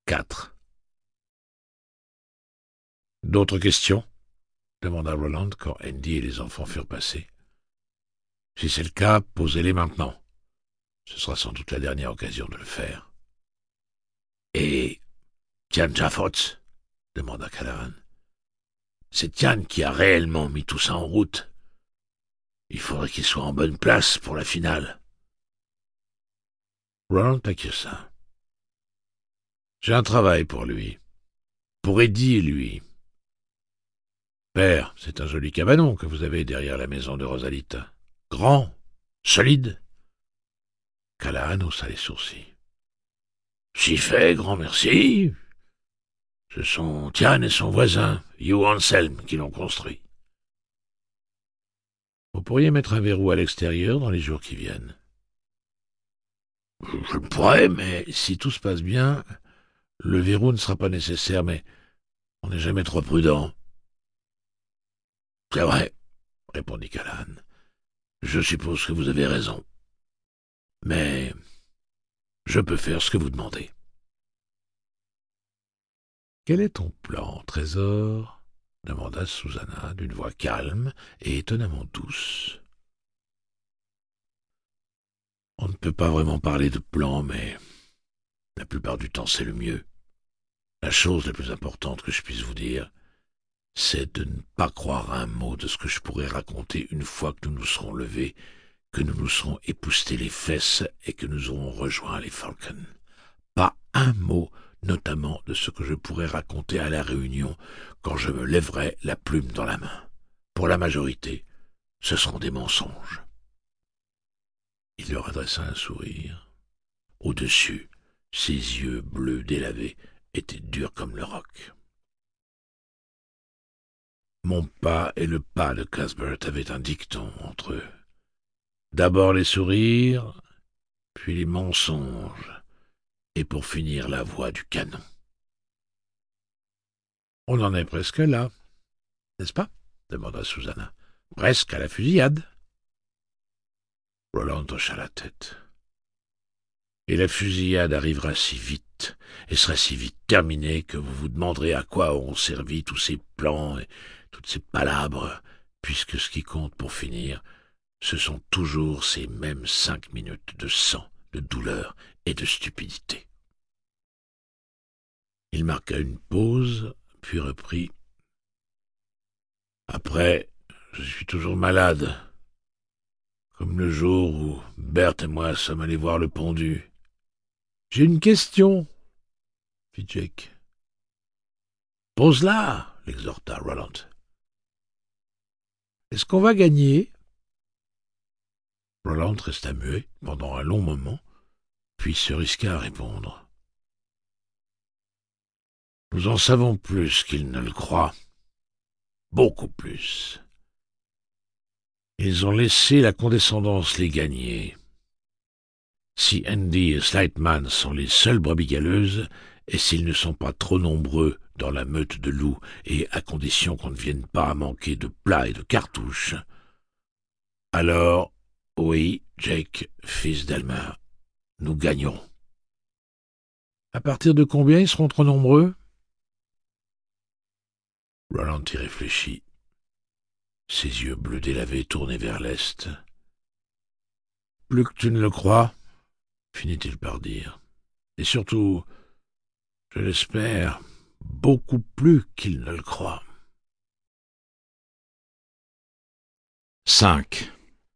4. D'autres questions? Demanda Roland quand Andy et les enfants furent passés. Si c'est le cas, posez-les maintenant. Ce sera sans doute la dernière occasion de le faire. Et Tian Jaffots? Demanda Callahan. C'est Tian qui a réellement mis tout ça en route. Il faudrait qu'il soit en bonne place pour la finale. Roland acquiesça. J'ai un travail pour lui. Pour Eddie et lui. Père, c'est un joli cabanon que vous avez derrière la maison de Rosalita. Grand, solide. Callahan haussa les sourcils. Si fait, grand merci. Ce sont Tian et son voisin, Hugh Anselm, qui l'ont construit. Vous pourriez mettre un verrou à l'extérieur dans les jours qui viennent. Je le pourrais, mais si tout se passe bien, le verrou ne sera pas nécessaire, mais on n'est jamais trop prudent. C'est vrai, répondit Callahan. Je suppose que vous avez raison. Mais je peux faire ce que vous demandez. Quel est ton plan, trésor? Demanda Susanna d'une voix calme et étonnamment douce. On ne peut pas vraiment parler de plan, mais la plupart du temps c'est le mieux. La chose la plus importante que je puisse vous dire, c'est de ne pas croire à un mot de ce que je pourrais raconter une fois que nous nous serons levés, que nous nous serons époussetés les fesses et que nous aurons rejoint les Falcons. Pas un mot, notamment de ce que je pourrais raconter à la réunion quand je me lèverai la plume dans la main. Pour la majorité, ce seront des mensonges. Il leur adressa un sourire. Au-dessus, ses yeux bleus délavés étaient durs comme le roc. Mon pas et le pas de Cuthbert avaient un dicton entre eux. D'abord les sourires, puis les mensonges, et pour finir la voix du canon. On en est presque là, n'est-ce pas? Demanda Susanna. Presque à la fusillade. Roland hocha la tête. Et la fusillade arrivera si vite, et sera si vite terminée que vous vous demanderez à quoi auront servi tous ces plans et toutes ces palabres, puisque ce qui compte pour finir, ce sont toujours ces mêmes 5 minutes de sang, de douleur et de stupidité. Il marqua une pause, puis reprit. Après, je suis toujours malade, comme le jour où Berthe et moi sommes allés voir le pendu. J'ai une question, fit Jake. Pose-la, l'exhorta Roland. Est-ce qu'on va gagner? Roland resta muet pendant un long moment, puis se risqua à répondre. Nous en savons plus qu'ils ne le croient. Beaucoup plus. Ils ont laissé la condescendance les gagner. Si Andy et Slightman sont les seules brebis galeuses, et s'ils ne sont pas trop nombreux dans la meute de loups, et à condition qu'on ne vienne pas à manquer de plats et de cartouches, alors, oui, Jake, fils d'Elmer, nous gagnerons. À partir de combien ils seront trop nombreux? Roland y réfléchit, ses yeux bleus délavés tournés vers l'est. Plus que tu ne le crois, finit-il par dire. Et surtout, je l'espère, beaucoup plus qu'il ne le croit. 5.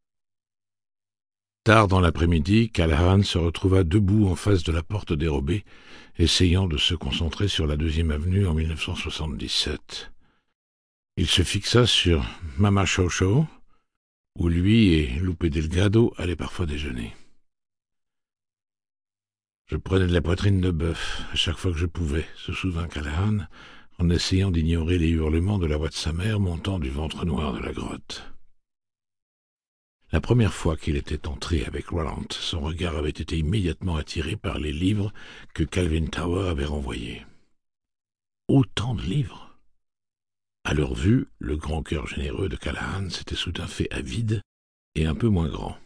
Tard dans l'après-midi, Callahan se retrouva debout en face de la porte dérobée, essayant de se concentrer sur la 2e avenue en 1977. Il se fixa sur Mama Chow Chow, où lui et Lupe Delgado allaient parfois déjeuner. Je prenais de la poitrine de bœuf à chaque fois que je pouvais, se souvint Callahan, en essayant d'ignorer les hurlements de la voix de sa mère montant du ventre noir de la grotte. La première fois qu'il était entré avec Roland, son regard avait été immédiatement attiré par les livres que Calvin Tower avait renvoyés. Autant de livres! À leur vue, le grand cœur généreux de Callahan s'était soudain fait avide et un peu moins grand.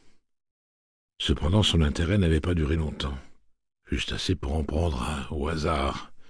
Cependant, son intérêt n'avait pas duré longtemps, juste assez pour en prendre un au hasard,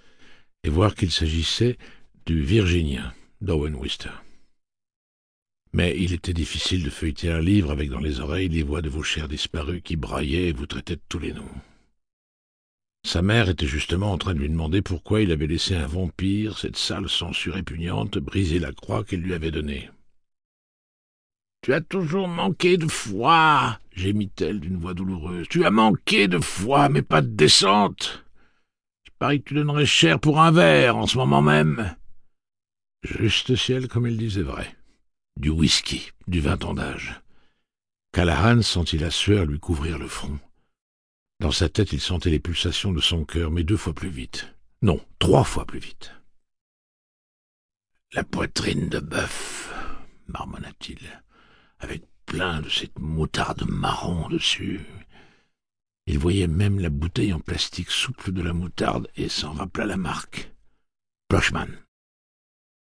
et voir qu'il s'agissait du Virginien d'Owen Wister. Mais il était difficile de feuilleter un livre avec dans les oreilles les voix de vos chers disparus qui braillaient et vous traitaient de tous les noms. Sa mère était justement en train de lui demander pourquoi il avait laissé un vampire, cette sale sangsue répugnante, briser la croix qu'elle lui avait donnée. « Tu as toujours manqué de foi !» gémit-elle d'une voix douloureuse. « Tu as manqué de foi, mais pas de descente. Je parie que tu donnerais cher pour un verre en ce moment même. » Juste ciel, comme il disait vrai. Du whisky, du 20 ans d'âge. Callahan sentit la sueur lui couvrir le front. Dans sa tête, il sentait les pulsations de son cœur, mais 2 fois plus vite. Non, 3 fois plus vite. « La poitrine de bœuf, marmonna-t-il, avec plein de cette moutarde marron dessus. » Il voyait même la bouteille en plastique souple de la moutarde et s'en rappela la marque. « Plochman. »« Quoi ?»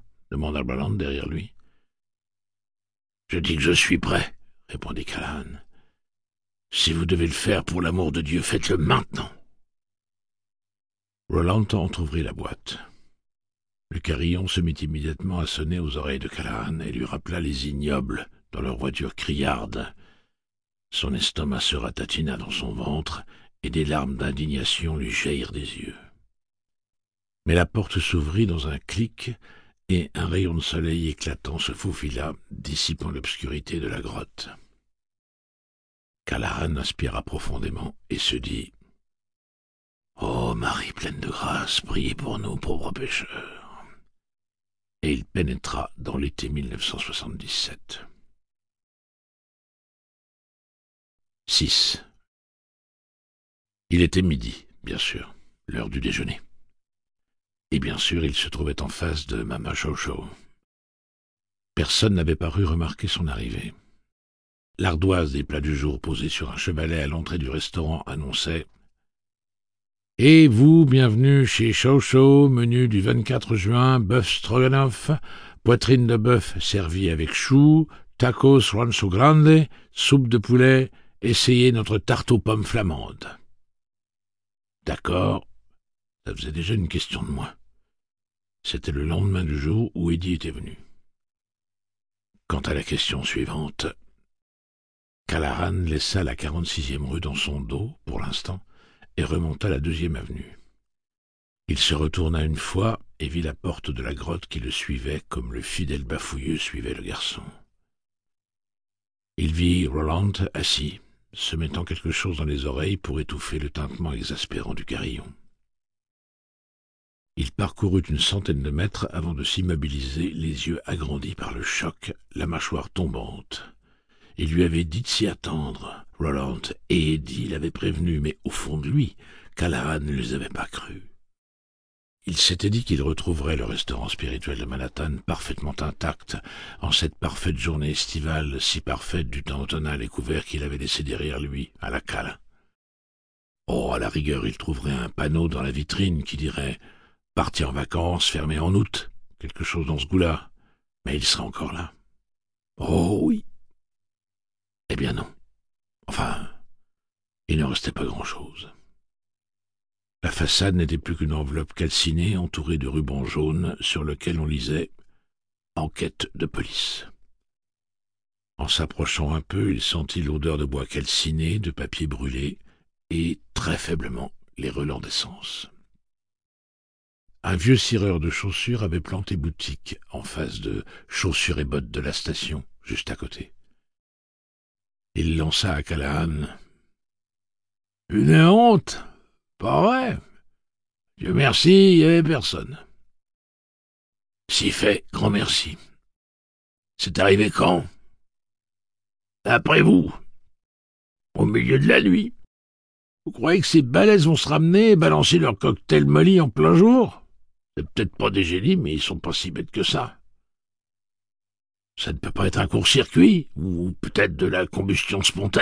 demanda Roland derrière lui. « Je dis que je suis prêt, » répondit Callahan. « Si vous devez le faire pour l'amour de Dieu, faites-le maintenant. » Roland entr'ouvrit la boîte. Le carillon se mit immédiatement à sonner aux oreilles de Callahan et lui rappela les ignobles dans leur voiture criarde. Son estomac se ratatina dans son ventre et des larmes d'indignation lui jaillirent des yeux. Mais la porte s'ouvrit dans un clic et un rayon de soleil éclatant se faufila, dissipant l'obscurité de la grotte. Callahan inspira profondément et se dit « Ô Marie pleine de grâce, priez pour nous, pauvres pécheurs. » Et il pénétra dans l'été 1977. 6. Il était midi, bien sûr, l'heure du déjeuner. Et bien sûr, il se trouvait en face de Mama Chouchou. Personne n'avait paru remarquer son arrivée. L'ardoise des plats du jour posée sur un chevalet à l'entrée du restaurant annonçait « Et vous, bienvenue chez Chouchou, menu du 24 juin, bœuf stroganoff, poitrine de bœuf servie avec choux, tacos rancho grande, soupe de poulet, essayez notre tarte aux pommes flamande. » D'accord, ça faisait déjà une question de moins. C'était le lendemain du jour où Eddie était venu. Quant à la question suivante, Callahan laissa la 46e rue dans son dos, pour l'instant, et remonta la 2e avenue. Il se retourna une fois et vit la porte de la grotte qui le suivait comme le fidèle bafouilleux suivait le garçon. Il vit Roland assis, se mettant quelque chose dans les oreilles pour étouffer le tintement exaspérant du carillon. Il parcourut une centaine de mètres avant de s'immobiliser, les yeux agrandis par le choc, la mâchoire tombante. Il lui avait dit de s'y attendre. Roland et Eddie l'avaient prévenu, mais au fond de lui, Callahan ne les avait pas crus. Il s'était dit qu'il retrouverait le restaurant spirituel de Manhattan parfaitement intact, en cette parfaite journée estivale, si parfaite du temps automnal et couvert qu'il avait laissé derrière lui, à la cale. Oh, à la rigueur, il trouverait un panneau dans la vitrine qui dirait « Parti en vacances, fermé en août », quelque chose dans ce goût-là. Mais il serait encore là. Oh oui. Eh bien non. Enfin, il ne restait pas grand-chose. La façade n'était plus qu'une enveloppe calcinée entourée de rubans jaunes sur lequel on lisait « Enquête de police ». En s'approchant un peu, il sentit l'odeur de bois calciné, de papier brûlé et, très faiblement, les relents d'essence. Un vieux cireur de chaussures avait planté boutique en face de Chaussures et bottes de la station, juste à côté. Il lança à Callahan « Une honte, pas vrai? Dieu merci, il n'y avait personne. » « Si fait, grand merci. C'est arrivé quand? » ?»« Après vous, au milieu de la nuit. Vous croyez que ces balaises vont se ramener et balancer leur cocktail molly en plein jour? C'est peut-être pas des génies, mais ils sont pas si bêtes que ça. Ça ne peut pas être un court-circuit, ou peut-être de la combustion spontanée. »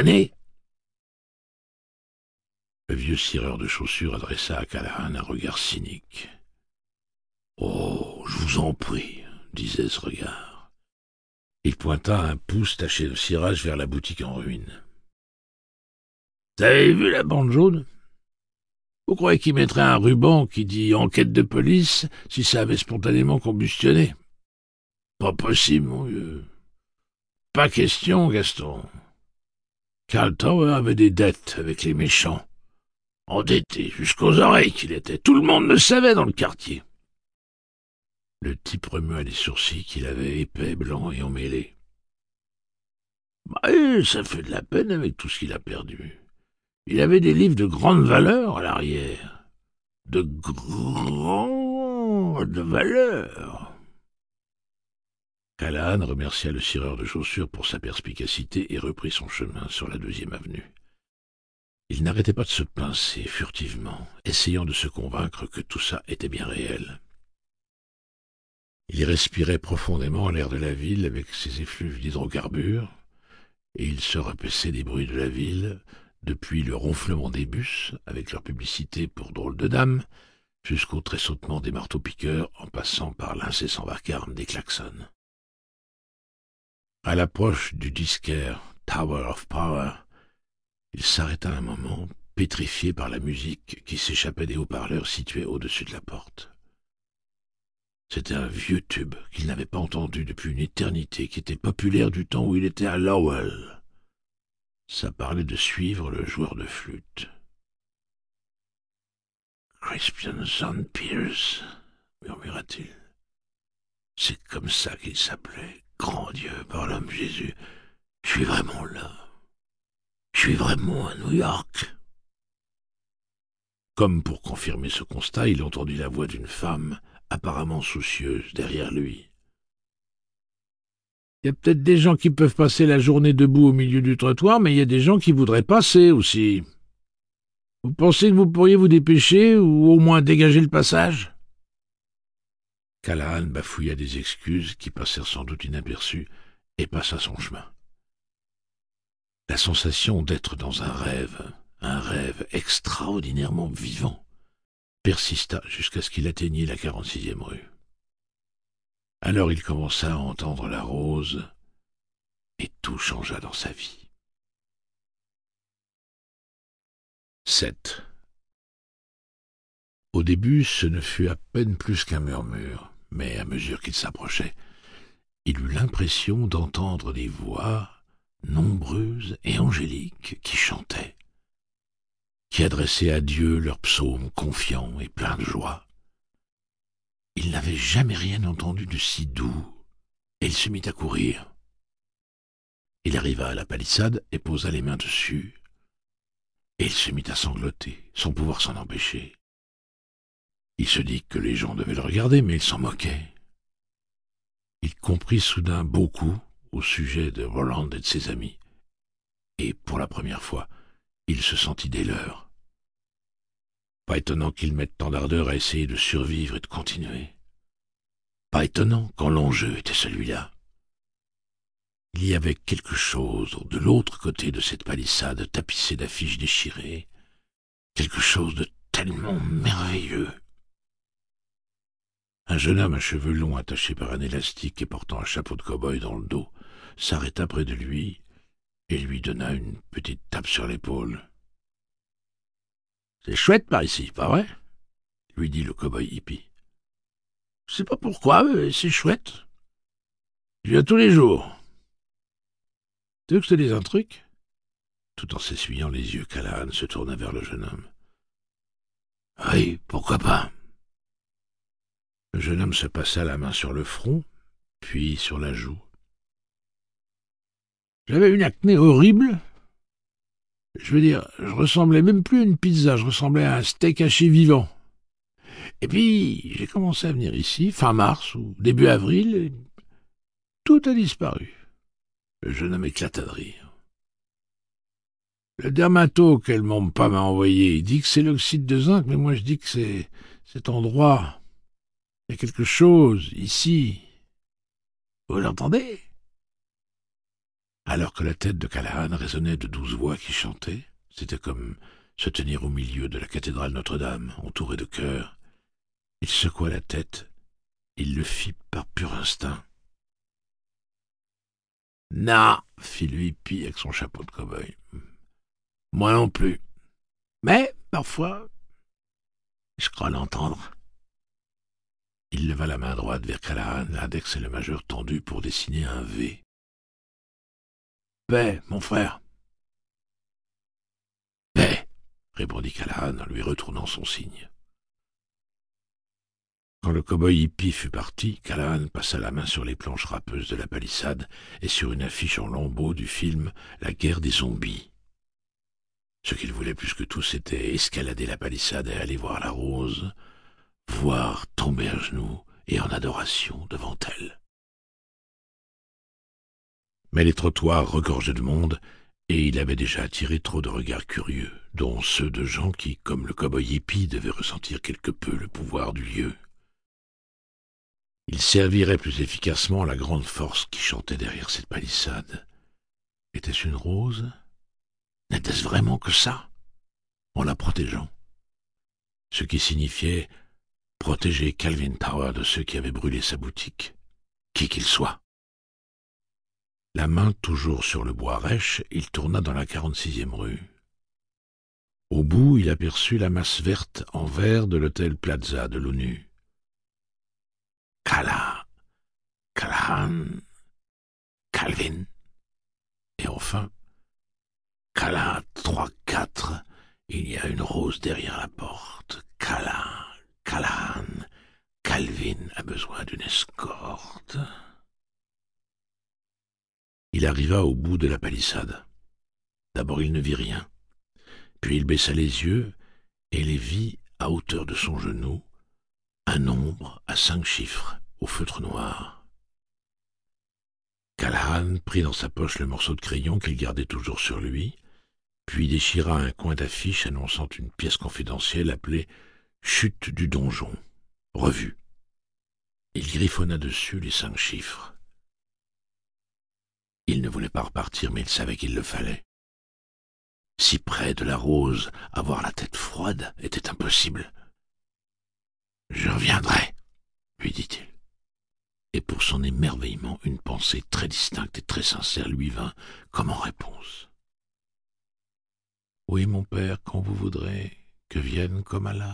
Le vieux cireur de chaussures adressa à Callahan un regard cynique. « Oh, je vous en prie, » disait ce regard. Il pointa un pouce taché de cirage vers la boutique en ruine. « Vous avez vu la bande jaune? Vous croyez qu'il mettrait un ruban qui dit enquête de police si ça avait spontanément combustionné? Pas possible, mon vieux. Pas question, Gaston. Karl Tower avait des dettes avec les méchants. Endetté jusqu'aux oreilles qu'il était. Tout le monde le savait dans le quartier. Le type remua les sourcils qu'il avait épais, blancs et emmêlés. Bah, ça fait de la peine avec tout ce qu'il a perdu. Il avait des livres de grande valeur à l'arrière. De grande valeur. Callahan remercia le cireur de chaussures pour sa perspicacité et reprit son chemin sur la 2e avenue. Il n'arrêtait pas de se pincer furtivement, essayant de se convaincre que tout ça était bien réel. Il respirait profondément l'air de la ville avec ses effluves d'hydrocarbures, et il se repaissait des bruits de la ville, depuis le ronflement des bus, avec leur publicité pour drôles de dames, jusqu'au tressautement des marteaux-piqueurs en passant par l'incessant vacarme des klaxons. À l'approche du disquaire Tower of Power, il s'arrêta un moment, pétrifié par la musique qui s'échappait des haut-parleurs situés au-dessus de la porte. C'était un vieux tube qu'il n'avait pas entendu depuis une éternité, qui était populaire du temps où il était à Lowell. Ça parlait de suivre le joueur de flûte. Crispinson Pierce, murmura-t-il. C'est comme ça qu'il s'appelait. Grand Dieu, par l'homme Jésus, je suis vraiment là. Je suis vraiment à New York. Comme pour confirmer ce constat, il entendit la voix d'une femme, apparemment soucieuse, derrière lui. Il y a peut-être des gens qui peuvent passer la journée debout au milieu du trottoir, mais il y a des gens qui voudraient passer aussi. Vous pensez que vous pourriez vous dépêcher ou au moins dégager le passage? Callahan bafouilla des excuses qui passèrent sans doute inaperçues et passa son chemin. La sensation d'être dans un rêve extraordinairement vivant, persista jusqu'à ce qu'il atteignît la 46e rue. Alors il commença à entendre la rose, et tout changea dans sa vie. 7. Au début, ce ne fut à peine plus qu'un murmure, mais à mesure qu'il s'approchait, il eut l'impression d'entendre des voix nombreuses et angéliques qui chantaient, qui adressaient à Dieu leurs psaumes confiants et pleins de joie. Il n'avait jamais rien entendu de si doux, et il se mit à courir. Il arriva à la palissade et posa les mains dessus, et il se mit à sangloter, sans pouvoir s'en empêcher. Il se dit que les gens devaient le regarder, mais il s'en moquait. Il comprit soudain beaucoup au sujet de Roland et de ses amis, et pour la première fois, il se sentit des leurs. Pas étonnant qu'ils mettent tant d'ardeur à essayer de survivre et de continuer. Pas étonnant quand l'enjeu était celui-là. Il y avait quelque chose de l'autre côté de cette palissade tapissée d'affiches déchirées, quelque chose de tellement merveilleux. Un jeune homme à cheveux longs attaché par un élastique et portant un chapeau de cow-boy dans le dos s'arrêta près de lui et lui donna une petite tape sur l'épaule. « C'est chouette par ici, pas vrai ?» lui dit le cow-boy hippie. « Je sais pas pourquoi, mais c'est chouette. Je viens tous les jours. Tu veux que je te dise un truc ?» Tout en s'essuyant les yeux, Callahan se tourna vers le jeune homme. « Oui, pourquoi pas ?» Le jeune homme se passa la main sur le front, puis sur la joue. J'avais une acné horrible. Je veux dire, je ressemblais même plus à une pizza, je ressemblais à un steak haché vivant. Et puis, j'ai commencé à venir ici, fin mars ou début avril, et tout a disparu. Le jeune homme éclata de rire. Le dermato qu'elle m'a envoyé, il dit que c'est l'oxyde de zinc, mais moi je dis que c'est cet endroit. Il y a quelque chose, ici. Vous l'entendez? Alors que la tête de Callahan résonnait de 12 voix qui chantaient, c'était comme se tenir au milieu de la cathédrale Notre-Dame, entouré de chœurs. Il secoua la tête, il le fit par pur instinct. « Non, fit le hippie avec son chapeau de cow-boy. Moi non plus. Mais, parfois, Je crois l'entendre. Il leva la main droite vers Callahan, l'index et le majeur tendus pour dessiner un V. Paix, mon frère. Paix, répondit Callahan en lui retournant son signe. Quand le cow-boy hippie fut parti, Callahan passa la main sur les planches râpeuses de la palissade et sur une affiche en lambeaux du film La guerre des zombies. Ce qu'il voulait plus que tout, c'était escalader la palissade et aller voir la rose, voir tomber à genoux et en adoration devant elle. Mais les trottoirs regorgeaient de monde, et il avait déjà attiré trop de regards curieux, dont ceux de gens qui, comme le cow-boy hippie, devaient ressentir quelque peu le pouvoir du lieu. Il servirait plus efficacement la grande force qui chantait derrière cette palissade. Était-ce une rose? N'était-ce vraiment que ça? En la protégeant. Ce qui signifiait protéger Calvin Tower de ceux qui avaient brûlé sa boutique, qui qu'il soit. La main toujours sur le bois rêche, il tourna dans la 46e rue. Au bout, il aperçut la masse verte en verre de l'hôtel Plaza de l'ONU. Callahan, Calvin. Et enfin, Callahan 3-4, il y a une rose derrière la porte. Callahan, Calvin a besoin d'une escorte. Il arriva au bout de la palissade. D'abord il ne vit rien, puis il baissa les yeux et les vit à hauteur de son genou, un nombre à 5 chiffres au feutre noir. Callahan prit dans sa poche le morceau de crayon qu'il gardait toujours sur lui, puis déchira un coin d'affiche annonçant une pièce confidentielle appelée « Chute du donjon », revue. Il griffonna dessus les 5 chiffres. Il ne voulait pas repartir, mais il savait qu'il le fallait. Si près de la rose, avoir la tête froide était impossible. « Je reviendrai, » lui dit-il. Et pour son émerveillement, une pensée très distincte et très sincère lui vint comme en réponse. « Oui, mon père, quand vous voudrez, que vienne comme Allah. »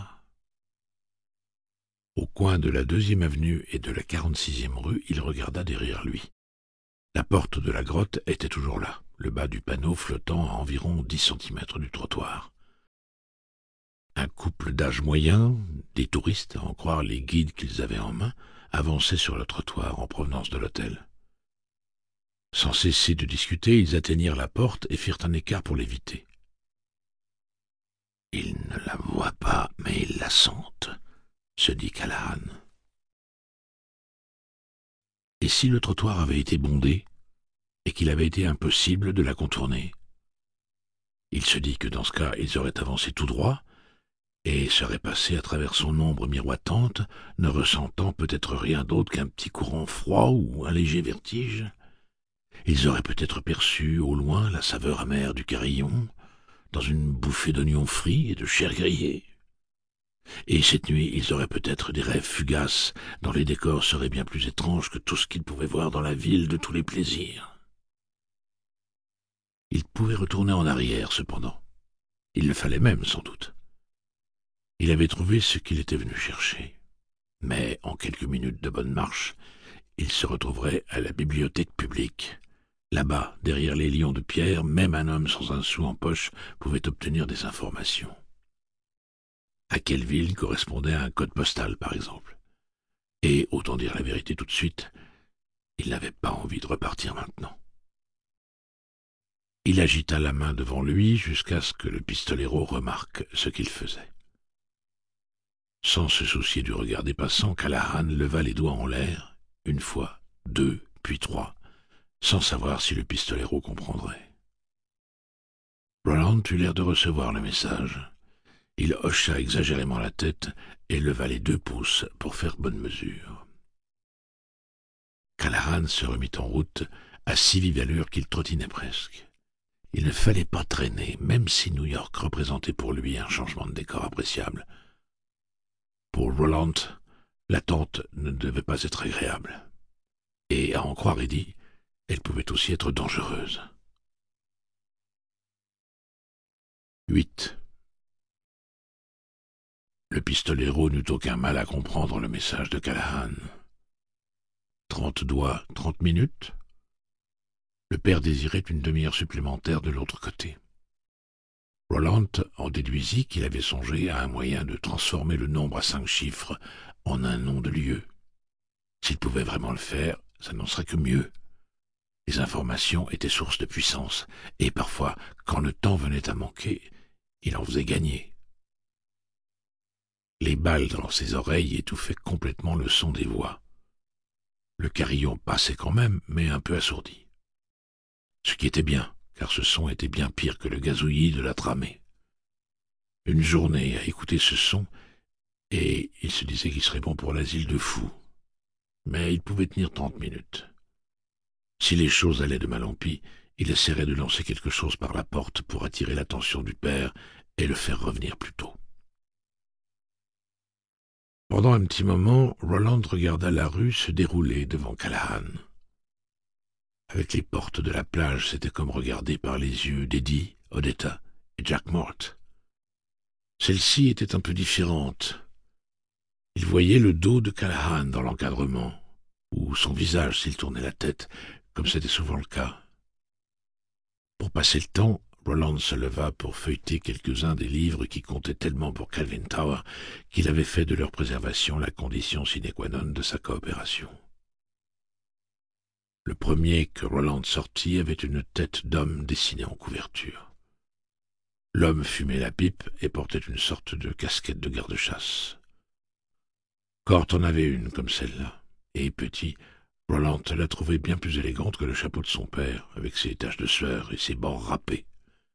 Au coin de la 2e avenue et de la 46e rue, il regarda derrière lui. La porte de la grotte était toujours là, le bas du panneau flottant à environ 10 centimètres du trottoir. Un couple d'âge moyen, des touristes, à en croire les guides qu'ils avaient en main, avançaient sur le trottoir en provenance de l'hôtel. Sans cesser de discuter, ils atteignirent la porte et firent un écart pour l'éviter. « Ils ne la voient pas, mais ils la sentent, » se dit Callahan. Et si le trottoir avait été bondé, et qu'il avait été impossible de la contourner? Il se dit que dans ce cas, ils auraient avancé tout droit, et seraient passés à travers son ombre miroitante, ne ressentant peut-être rien d'autre qu'un petit courant froid ou un léger vertige. Ils auraient peut-être perçu au loin la saveur amère du carillon, dans une bouffée d'oignons frits et de chair grillée. Et cette nuit, ils auraient peut-être des rêves fugaces, dont les décors seraient bien plus étranges que tout ce qu'ils pouvaient voir dans la ville de tous les plaisirs. Ils pouvaient retourner en arrière, cependant. Il le fallait même, sans doute. Il avait trouvé ce qu'il était venu chercher. Mais, en quelques minutes de bonne marche, il se retrouverait à la bibliothèque publique. Là-bas, derrière les lions de pierre, même un homme sans un sou en poche pouvait obtenir des informations. À quelle ville correspondait un code postal, par exemple? Et, autant dire la vérité tout de suite, il n'avait pas envie de repartir maintenant. Il agita la main devant lui jusqu'à ce que le pistolero remarque ce qu'il faisait. Sans se soucier du regard des passants, Callahan leva les doigts en l'air, une fois, 2, puis 3, sans savoir si le pistolero comprendrait. Roland eut l'air de recevoir le message. Il hocha exagérément la tête et leva les 2 pouces pour faire bonne mesure. Callahan se remit en route à si vive allure qu'il trottinait presque. Il ne fallait pas traîner, même si New York représentait pour lui un changement de décor appréciable. Pour Roland, l'attente ne devait pas être agréable. Et, à en croire Eddie, elle pouvait aussi être dangereuse. 8. Le pistolero n'eut aucun mal à comprendre le message de Callahan. 30 doigts, 30 minutes. Le père désirait une demi-heure supplémentaire de l'autre côté. Roland en déduisit qu'il avait songé à un moyen de transformer le nombre à 5 chiffres en un nom de lieu. S'il pouvait vraiment le faire, ça n'en serait que mieux. Les informations étaient source de puissance, et parfois, quand le temps venait à manquer, il en faisait gagner. Les balles dans ses oreilles étouffaient complètement le son des voix. Le carillon passait quand même, mais un peu assourdi. Ce qui était bien, car ce son était bien pire que le gazouillis de la tramée. Une journée à écouter ce son, et il se disait qu'il serait bon pour l'asile de fous. Mais il pouvait tenir 30 minutes. Si les choses allaient de mal en pis, il essaierait de lancer quelque chose par la porte pour attirer l'attention du père et le faire revenir plus tôt. Pendant un petit moment, Roland regarda la rue se dérouler devant Callahan. Avec les portes de la plage, c'était comme regarder par les yeux d'Eddie, Odetta et Jack Mort. Celle-ci était un peu différente. Il voyait le dos de Callahan dans l'encadrement, ou son visage s'il tournait la tête, comme c'était souvent le cas. Pour passer le temps, Roland se leva pour feuilleter quelques-uns des livres qui comptaient tellement pour Calvin Tower qu'il avait fait de leur préservation la condition sine qua non de sa coopération. Le premier que Roland sortit avait une tête d'homme dessinée en couverture. L'homme fumait la pipe et portait une sorte de casquette de garde-chasse. Cort en avait une comme celle-là, et petit, Roland la trouvait bien plus élégante que le chapeau de son père, avec ses taches de sueur et ses bords râpés.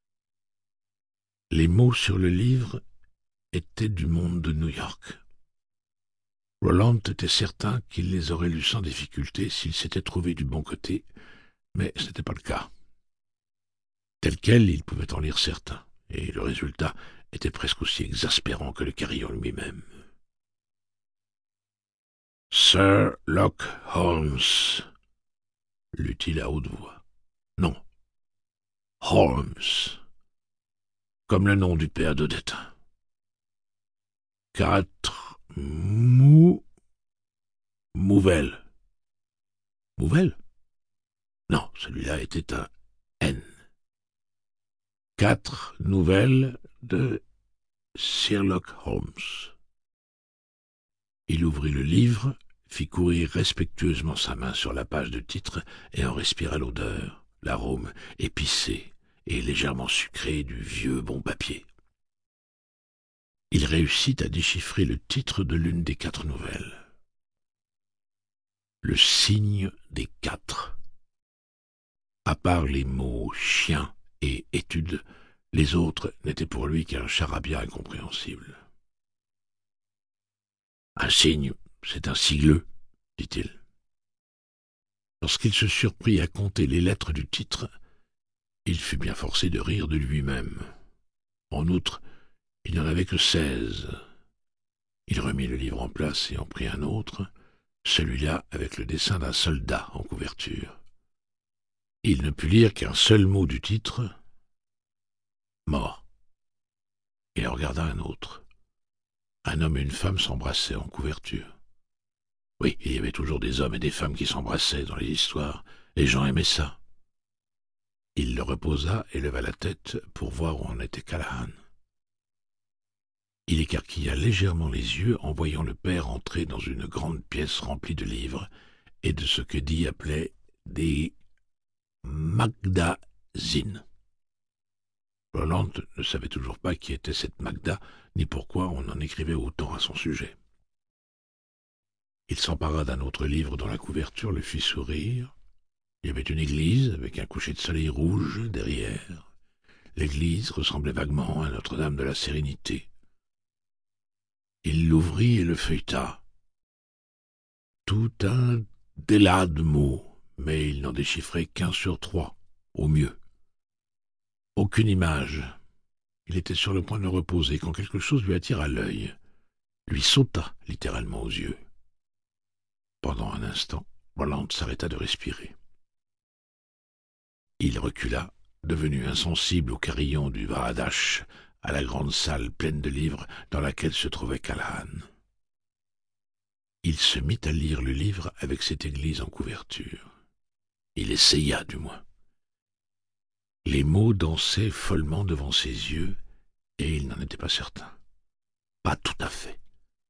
Les mots sur le livre étaient du monde de New York. Roland était certain qu'il les aurait lus sans difficulté s'il s'était trouvé du bon côté, mais ce n'était pas le cas. Tel quel, il pouvait en lire certains, et le résultat était presque aussi exaspérant que le carillon lui-même. « Sherlock Holmes » lut-il à haute voix. « Non, Holmes, comme le nom du père d'Odetta. 4 Mouvelles. Mouvelles? Non, celui-là était un N. 4 nouvelles de Sherlock Holmes. » Il ouvrit le livre, fit courir respectueusement sa main sur la page de titre et en respira l'odeur, l'arôme épicé et légèrement sucré du vieux bon papier. Il réussit à déchiffrer le titre de l'une des 4 nouvelles. Le signe des 4. À part les mots chien et étude, les autres n'étaient pour lui qu'un charabia incompréhensible. Un signe, c'est un sigle, dit-il. Lorsqu'il se surprit à compter les lettres du titre, il fut bien forcé de rire de lui-même. En outre, il n'y en avait que 16. Il remit le livre en place et en prit un autre, celui-là avec le dessin d'un soldat en couverture. Il ne put lire qu'un seul mot du titre, « Mort ». Il regarda un autre. Un homme et une femme s'embrassaient en couverture. Oui, il y avait toujours des hommes et des femmes qui s'embrassaient dans les histoires. Les gens aimaient ça. Il le reposa et leva la tête pour voir où en était Callahan. Il écarquilla légèrement les yeux en voyant le père entrer dans une grande pièce remplie de livres et de ce que Dee appelait des magazines. Roland ne savait toujours pas qui était cette Magda, ni pourquoi on en écrivait autant à son sujet. Il s'empara d'un autre livre dont la couverture le fit sourire. Il y avait une église avec un coucher de soleil rouge derrière. L'église ressemblait vaguement à Notre-Dame de la Sérénité. Il l'ouvrit et le feuilleta. Tout un délat de mots, mais il n'en déchiffrait qu'1 sur 3, au mieux. Aucune image. Il était sur le point de reposer quand quelque chose lui attira l'œil, lui sauta littéralement aux yeux. Pendant un instant, Roland s'arrêta de respirer. Il recula, devenu insensible au carillon du Varadash, à la grande salle pleine de livres dans laquelle se trouvait Callahan. Il se mit à lire le livre avec cette église en couverture. Il essaya, du moins. Les mots dansaient follement devant ses yeux, et il n'en était pas certain. Pas tout à fait.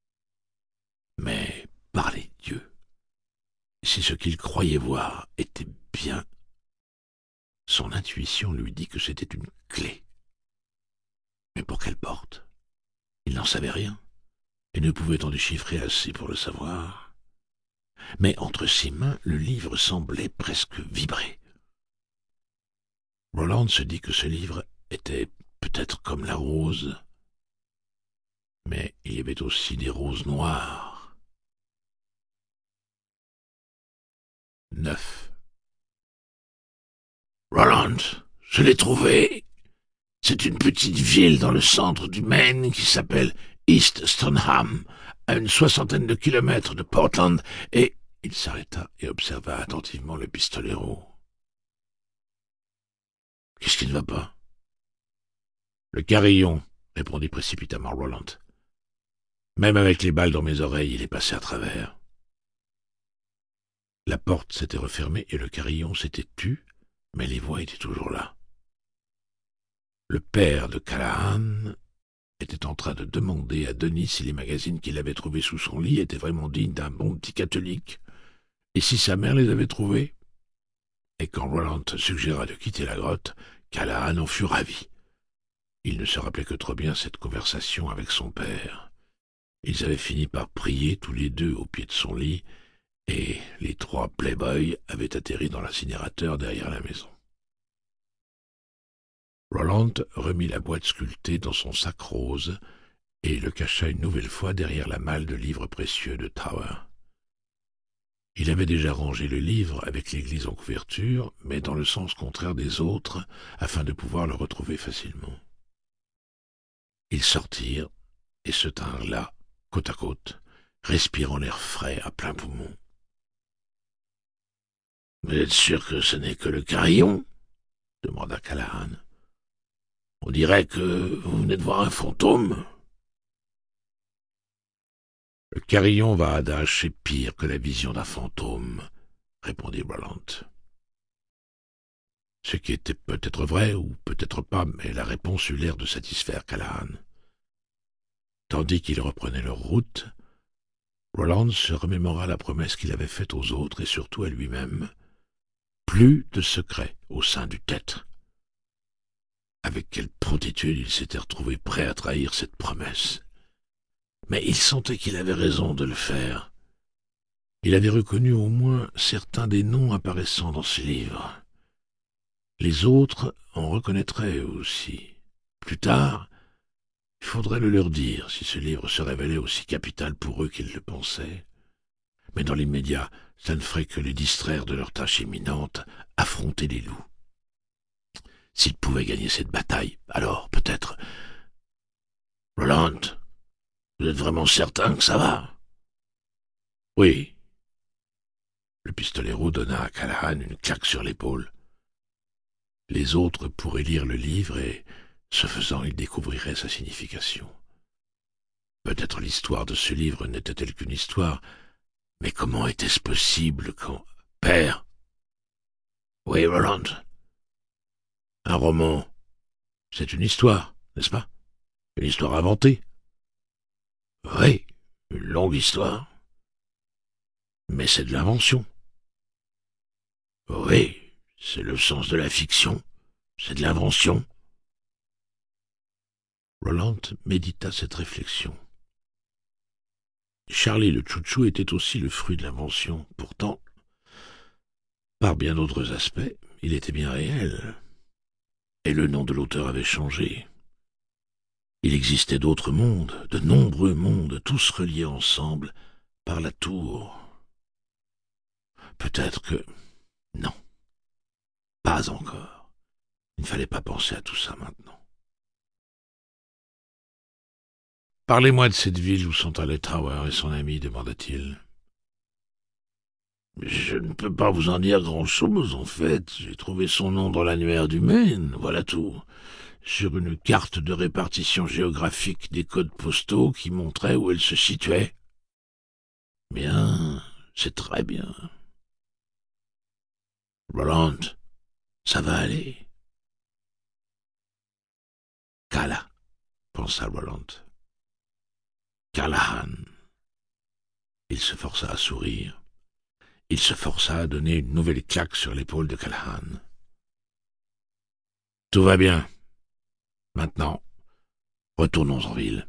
Mais par les dieux, si ce qu'il croyait voir était bien, son intuition lui dit que c'était une clé. Mais pour quelle porte? Il n'en savait rien, et ne pouvait en déchiffrer assez pour le savoir. Mais entre ses mains, le livre semblait presque vibrer. Roland se dit que ce livre était peut-être comme la rose, mais il y avait aussi des roses noires. 9. Roland, je l'ai trouvé. C'est une petite ville dans le centre du Maine qui s'appelle East Stoneham, à une 60aine de kilomètres de Portland, et il s'arrêta et observa attentivement le pistolero. « Qu'est-ce qui ne va pas ?»« Le carillon, » répondit précipitamment Roland. « Même avec les balles dans mes oreilles, il est passé à travers. » La porte s'était refermée et le carillon s'était tu, mais les voix étaient toujours là. Le père de Callahan était en train de demander à Denis si les magazines qu'il avait trouvés sous son lit étaient vraiment dignes d'un bon petit catholique, et si sa mère les avait trouvés. Et quand Roland suggéra de quitter la grotte, Callahan en fut ravi. Il ne se rappelait que trop bien cette conversation avec son père. Ils avaient fini par prier tous les deux au pied de son lit, et les trois playboys avaient atterri dans l'incinérateur derrière la maison. Roland remit la boîte sculptée dans son sac rose et le cacha une nouvelle fois derrière la malle de livres précieux de Tower. Il avait déjà rangé le livre avec l'église en couverture, mais dans le sens contraire des autres, afin de pouvoir le retrouver facilement. Ils sortirent et se tinrent là, côte à côte, respirant l'air frais à plein poumon. « Vous êtes sûr que ce n'est que le carillon ?» demanda Callahan. « On dirait que vous venez de voir un fantôme. » « Le carillon va à adage, c'est pire que la vision d'un fantôme, » répondit Roland. Ce qui était peut-être vrai ou peut-être pas, mais la réponse eut l'air de satisfaire Callahan. Tandis qu'ils reprenaient leur route, Roland se remémora la promesse qu'il avait faite aux autres et surtout à lui-même. Plus de secrets au sein du Tether. Avec quelle promptitude il s'était retrouvé prêt à trahir cette promesse. Mais il sentait qu'il avait raison de le faire. Il avait reconnu au moins certains des noms apparaissant dans ce livre. Les autres en reconnaîtraient aussi. Plus tard, il faudrait le leur dire si ce livre se révélait aussi capital pour eux qu'ils le pensaient. Mais dans l'immédiat, ça ne ferait que les distraire de leur tâche imminente, affronter les loups. S'ils pouvaient gagner cette bataille, alors peut-être... « Roland, vous êtes vraiment certain que ça va ?»« Oui. » Le pistolero donna à Callahan une claque sur l'épaule. Les autres pourraient lire le livre et, ce faisant, ils découvriraient sa signification. Peut-être l'histoire de ce livre n'était-elle qu'une histoire, mais comment était-ce possible quand... « Père !»« Oui, Roland. »« Un roman, c'est une histoire, n'est-ce pas? Une histoire inventée. »« Oui, une longue histoire. Mais c'est de l'invention. »« Oui, c'est le sens de la fiction. C'est de l'invention. » Roland médita cette réflexion. Charlie le chouchou était aussi le fruit de l'invention. Pourtant, par bien d'autres aspects, il était bien réel. Et le nom de l'auteur avait changé. Il existait d'autres mondes, de nombreux mondes, tous reliés ensemble par la tour. Peut-être que... Non, pas encore. Il ne fallait pas penser à tout ça maintenant. « Parlez-moi de cette ville où sont allés Tower et son ami, demanda-t-il. Je ne peux pas vous en dire grand-chose, en fait. J'ai trouvé son nom dans l'annuaire du Maine, voilà tout. Sur une carte de répartition géographique des codes postaux qui montrait où elle se situait. Bien, c'est très bien. Roland, ça va aller. Cala, pensa Roland. Callahan. Il se força à sourire. Il se força à donner une nouvelle claque sur l'épaule de Callahan. Tout va bien. Maintenant, retournons en ville.